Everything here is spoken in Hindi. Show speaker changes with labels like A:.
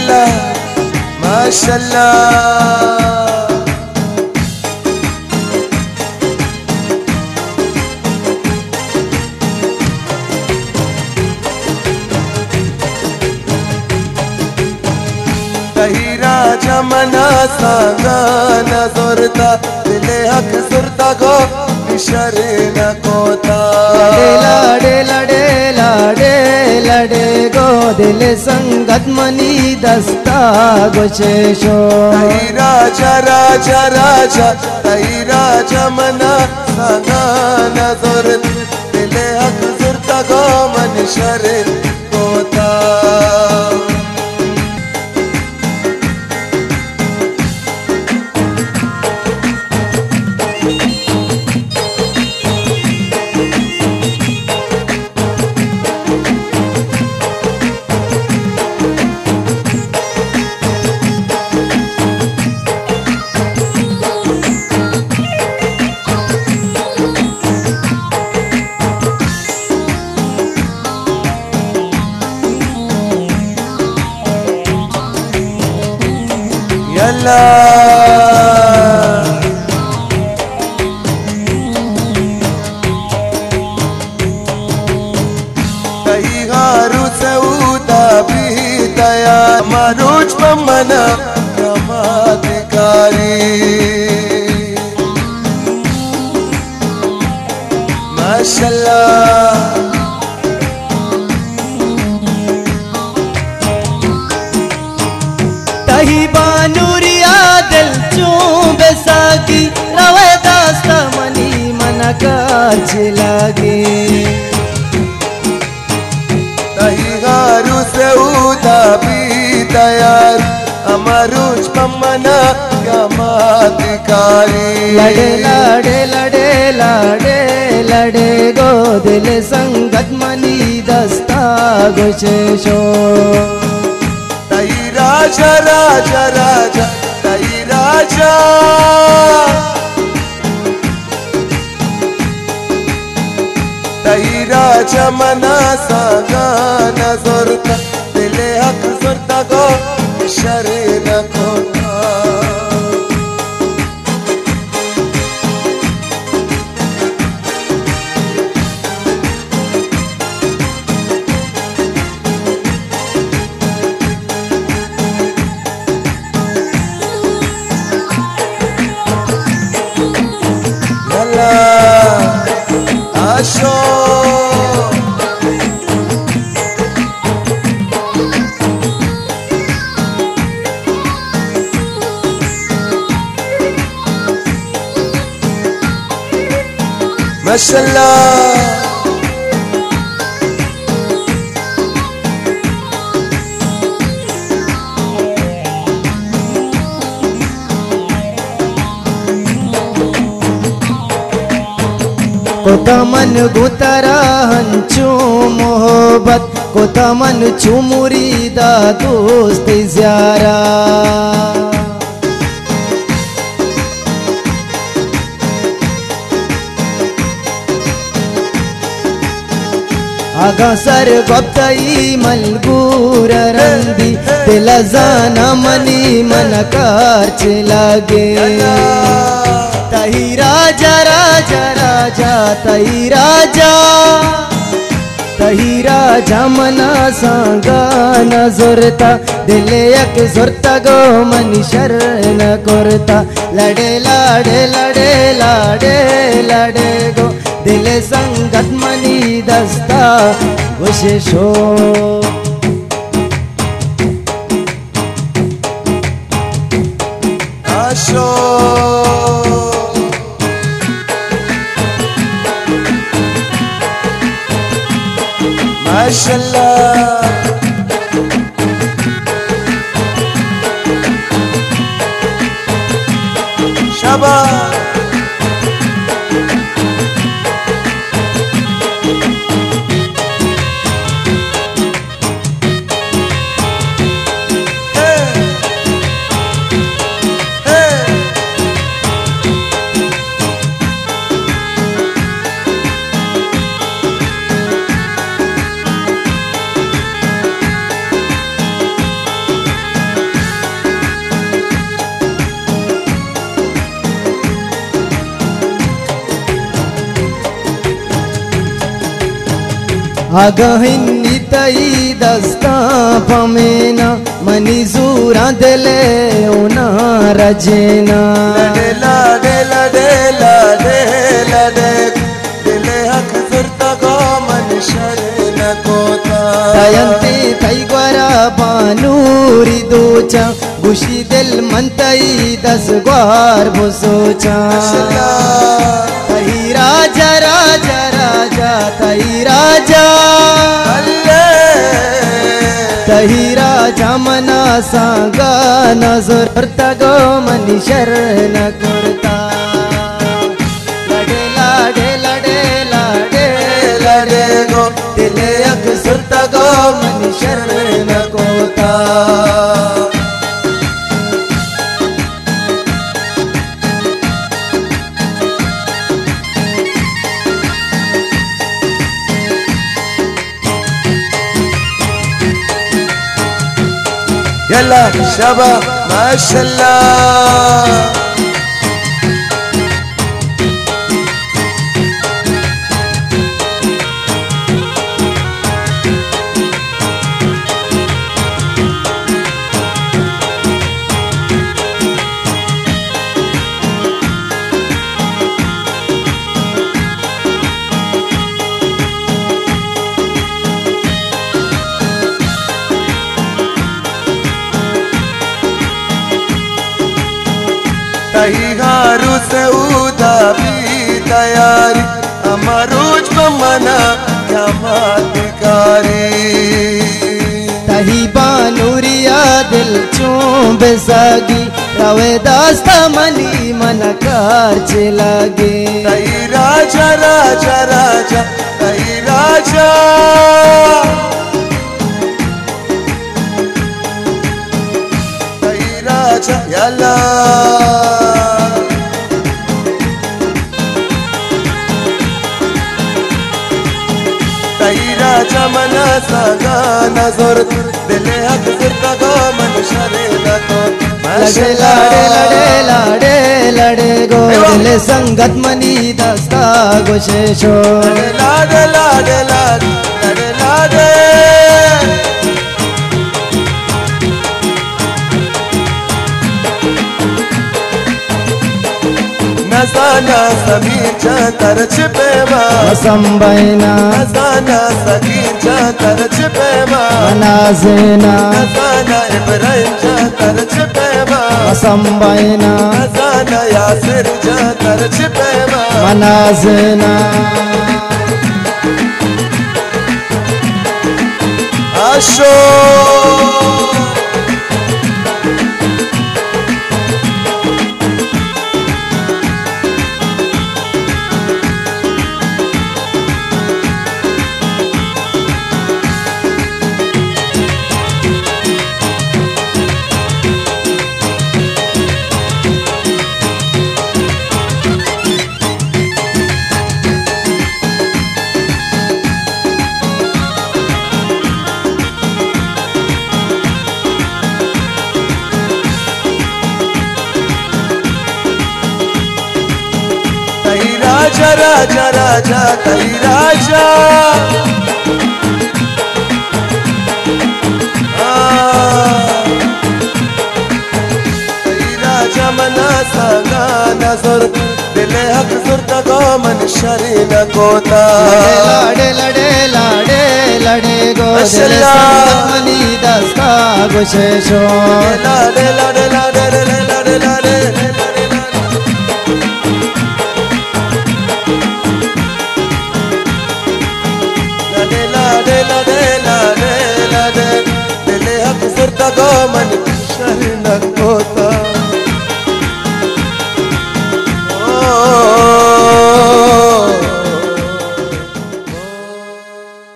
A: माशाल्लाह माशाल्लाह। काही राजा मना सांगा न जोरता दिले हक सुरता गो निशरे न कोता।
B: लाडे लाडे लाडे लाडे गो दिल संगत मनी दस्ता गोशेशो।
A: काही राजा राजा राजा काही राजा मना सांगा न जोरता दिले हक सुरता गो मन शरे कोता। यल्ला काही हारू सऊदा भी दया मरुज मना क्रमाधिकारी। माशाल्लाह
B: तही बानूरिया दिल चूं बेसागी रवे दास्ता मनी मन काच लागे।
A: तही हारू से उदा भी दयार अमरुज पमना क्रमाधिकारी।
B: लड़े लाडे लाडे लाडे लाडे गो दिल संगत मनी दस्ता गोशेशो।
A: तई राजा राजा राजा तई राजा तई राजा मना सांगा न जोरता दिले हक जोरता गो शरे न खोता। आशो माशाल्लाह
B: कोतमन गुतरा हंचू मोहब्बत कोतमन चुमुरीदा दोस्त ज़्यारा। आगा सर गप्तई मलगूर रंदी दिल जाना मनी मन कारच लागे। तही राजा राजा राजा तही राजा मना सांगा न जोरता दिले यक जोरता गो मनी शर न कोरता। लड़े लाडे लाडे लाडे लाडे गो दिले संगत मनी दस्ता गोशेशो।
A: आशो माशाल्लाह शाबाश
B: आगहिनी तई दस्ता पमेना मनी जूरा दिले उना रजेना
A: लड़े लाडे लड़े लाडे लड़े दिले हक सुरता गो मन शरण कोता
B: तयंते तई ग्वरा पानूरी दोचा गुशी दिल मंतई दस ग्वार भुसोचा तही राजा राजा राजा तही राजा तही राजा मना सांगा नजर तगो मनी शरण करता लड़े लाडे लड़े लाडे लड़े गो दिले अक्सर तगो मनी शरण कोता
A: يلا شبا ما شاء الله तही हारू से उदा भी तैयारी अमरूज को मना क्या मातिकारी
B: तही बानूरिया दिल चूं बेसागी रवे दास्ता मनी मन कार चलागे
A: तही राजा राजा राजा तही राजा तही राजा यला जमना सागा नजर दिले हक सुरता गो मन शरीर को
B: लड़े लाडे लड़े लाडे लड़े गो दिले संगत मनी दस्ता गोशेशो
A: लाडे लाडे लाडे लड़े लाडे नसाना समीर चातर छिपेवा
B: संबैना
A: नसाना सगीर चातर छिपेवा
B: मनाजेना
A: नसाना इब्राहिम चातर छिपेवा
B: संबैना
A: नसाना यासिर चातर छिपेवा
B: मनाजेना
A: आशो राजा राजा राजा तई राजा तई राजा मना सांगा नजर दिले हक सुरता गो मन शरीर कोता
B: लाडे लड़े लाडे लड़े गो दिले संगत मनी दस्ता गोशेशो
A: लाडे लाडे लाडे लाडे लाडे लाडे लाडे लाडे लाडे दिले हक सुरता गो मन